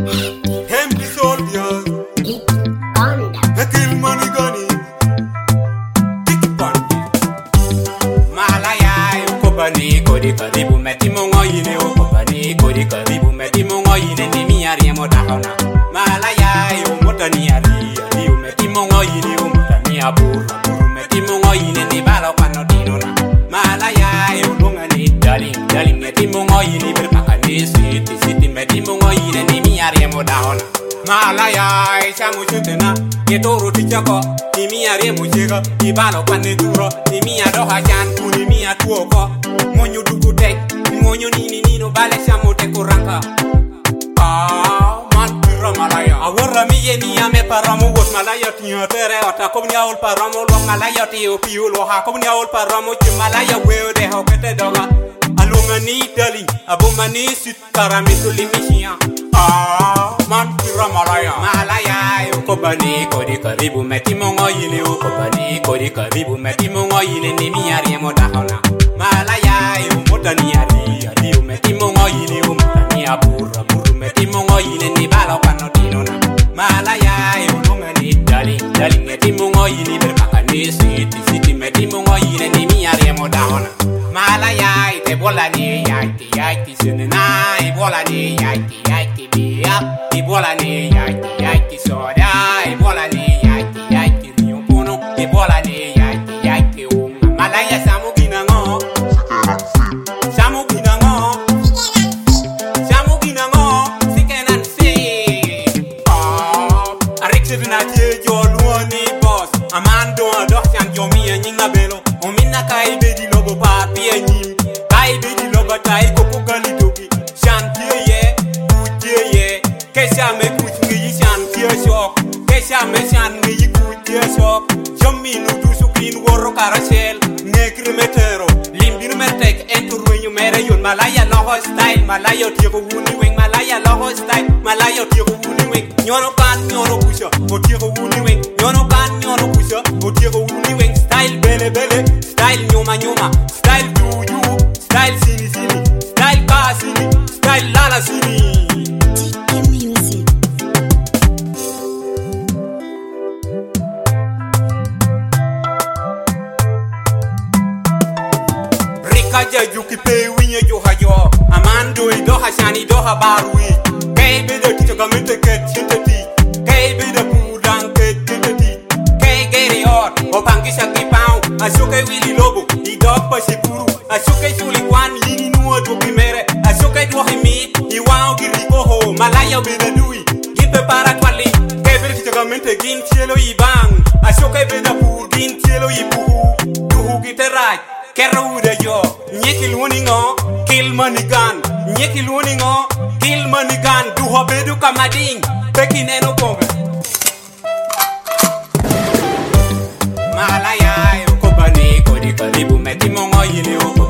Hem the soldiers. The kill money gunny. Tick bandi. Malaya ukobani kodi karibu meti mongo yine ukobani kodi karibu meti mongo yine ni miari modahona. Malaya umotani ari umeti mongo yine umotani aburu meti mongo yine ni balo kwano dinona. Malaya ulungani daling meti mongo yine berpakani siti meti mongo yine ni miari modahona. Malaya chamu chutena yetoro tichako ni miari mujega ibalo kwani duro ni mia doha chan kuni mia tuoko monyo dugutek monyo nino bale chamu te kuranka man pira malaya awara mi yeni ame paramo wot malaya tiyo tere ota komnya ol paramo lo malaya tiyo piulo ha komnya ol paramo chi malaya wede hokete doga alunga ni dali abumani sit karami tulimishia man pira malaya ukobani kodi karibu meti mongo yile ukobani kodi karibu meti mongo yile ni miari modahona. Malaya umotani ari meti mongo yile umotani abura meti mongo yile ni balo kwano dinona. Malaya ulungani daling meti mongo yile berpakani siti meti mongo yile ni miari modahona. Malaya ite bola ni yaki sunena ibola ni yaki biya ibola ni yaki soda ibola ni yaki riupuno ibola ni yaki Malaya samu binango sikenan si arixidna je joluoni boss amando doh chan jomi nyinga belo omina kai bedi logo papi anyim kai bedi logo tai koko gali dogi chantier ye kesha me kuchingi chantier shok kesha me chan me kuchingi shok jomi no dusu kin woro karachel nekri metero limbir metek enturwenyu mere yon malaya loho style malaya tiego wuni weng malaya loho style malaya tiego wuni weng nyono kan nyono kusha o tiego wuni weng nyono kan nyono kusha o tiego wuni weng style bele style nyuma style du style sini style ka sini style lala sini music. Rikaja juki pe winye jo hajo amando ido hashani do habarwi kay bede ticho kamete ket chintati kay bede pudang ket chintati kay geri ot opangisha kipao ashoke wili lobo idok pasipuru ashoke chuli kwan yini nuo do kimere ashoke do himi iwao girikoho malaya bede dui gipe para twali kay bede ticho kamete gin cielo ibang ashoke bede pur gin cielo ibu duhu giterai Kero uda yo, nyekil wuningo, kill money gun. Nyekil wuningo, kill money gun. Duho bedu kamading, peki neno konga. Malaya ukobani kodi karibu meti mongo yile